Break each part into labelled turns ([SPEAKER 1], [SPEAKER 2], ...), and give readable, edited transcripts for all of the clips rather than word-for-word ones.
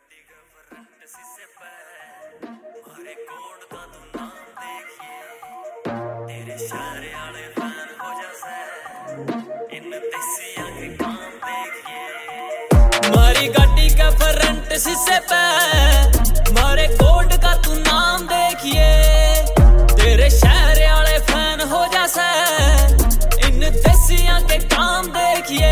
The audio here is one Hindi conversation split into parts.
[SPEAKER 1] गाड़ी का फ्रंट शीशे पे मारे कोड का तू नाम देखिए तेरे शारे वाले फैन हो जासे इन देसिया के काम देखिए। मारी गाड़ी का फ्रंट शीशे पे मारे कोड का तू नाम देखिए तेरे शारे वाले फैन हो जासे इन देसिया के काम देखिए।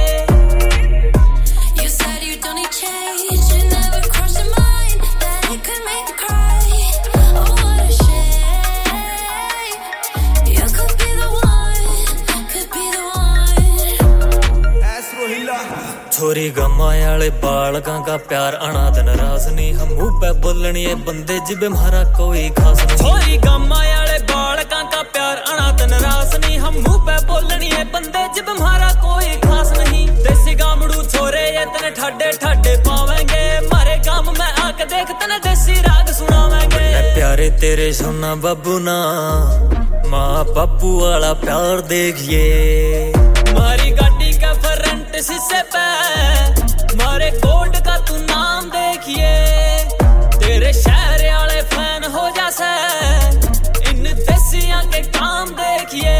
[SPEAKER 1] छोरी गमाए वाले बालका का प्यार अनाथ नाराज नहीं हम मुंह पे बोलनी है बंदे जिबे हमारा कोई खास नहीं। छोरी गमाए वाले बालका का प्यार अनाथ नाराज नहीं हम मुंह पे बोलनी है बंदे जिबे हमारा कोई खास नहीं। देसी गामड़ू छोरे ये तने ठाडे ठाडे पावेंगे मारे गाम में आके देख तने देसी राग सुनावेंगे। प्यारे तेरे सोना बाबू ना माँ बापू वाला प्यार देखिए। मारी गाड़ी का फ्रंट शीशे पे मारे कोड का तू नाम देखिए तेरे शहर वाले फैन हो जासे इन देसिया के काम देखिए।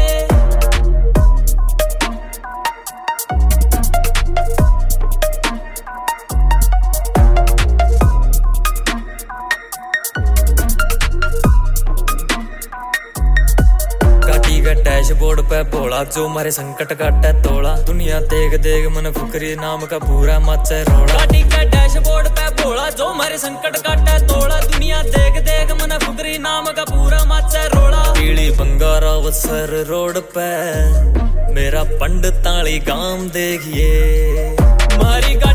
[SPEAKER 1] डैशबोर्ड पे भोला जो मारे संकट काटे तोला दुनिया देख देख मन फुकरी नाम का पूरा मचे रोड़ा। गाड़ी का डैशबोर्ड पे भोला जो मारे संकट काटे तोला दुनिया देख देख मन फुकरी नाम का पूरा मचे रोड़ा। पीली बंगारा अवसर रोड पे मेरा पंडिताली गांव देखिए। मारी